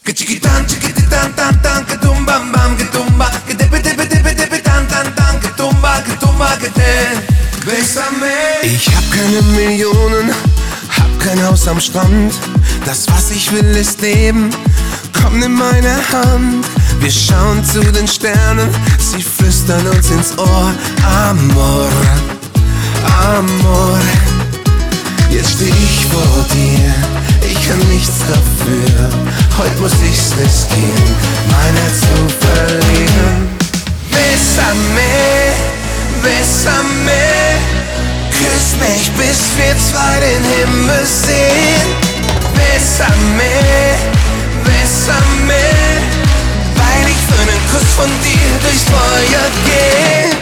Ich hab keine Millionen, hab kein Haus am Strand. Das, was ich will, ist leben. Komm, nimm meine Hand. Wir schauen zu den Sternen, sie flüstern uns ins Ohr. Amor, amor. Jetzt steh ich vor dir, ich kann nichts dafür. Heute muss ich's riskieren, mein Herz zu verlieren. Bésame, bésame. Küss mich, bis wir zwei den Himmel sehen. Bésame, bésame. Weil ich für nen Kuss von dir durchs Feuer geh.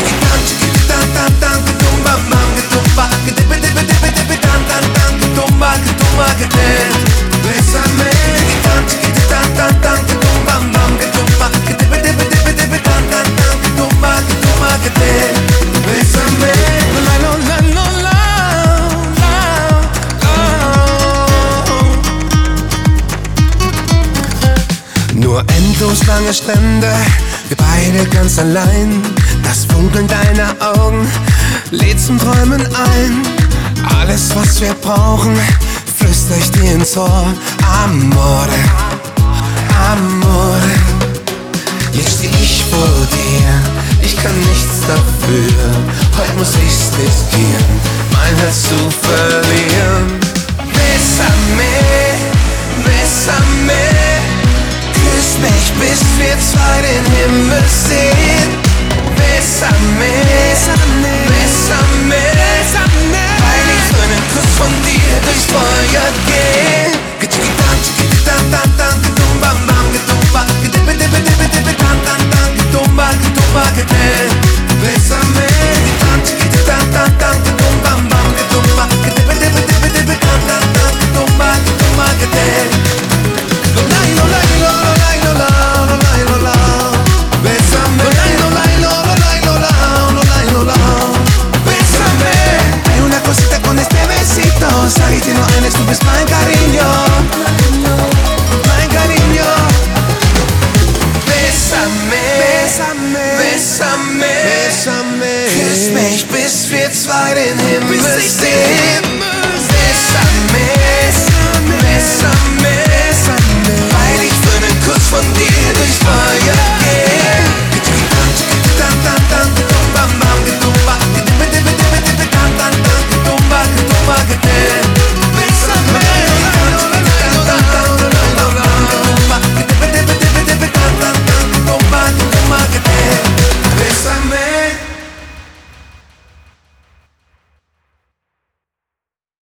Nur endlos lange Strände, wir beide ganz allein. Das Funkeln deiner Augen lädt zum Träumen ein. Alles, was wir brauchen, flüster ich dir ins Ohr. Amore, amore. Jetzt steh ich vor dir, ich kann nichts dafür. Heute muss ich's riskieren, mein Herz zu verlieren. Bésame, bésame. Küss mich, bis wir zwei den Himmel sehen. Bésame, bésame, bésame. Weil ich für nen Kuss von dir durchs Feuer geh.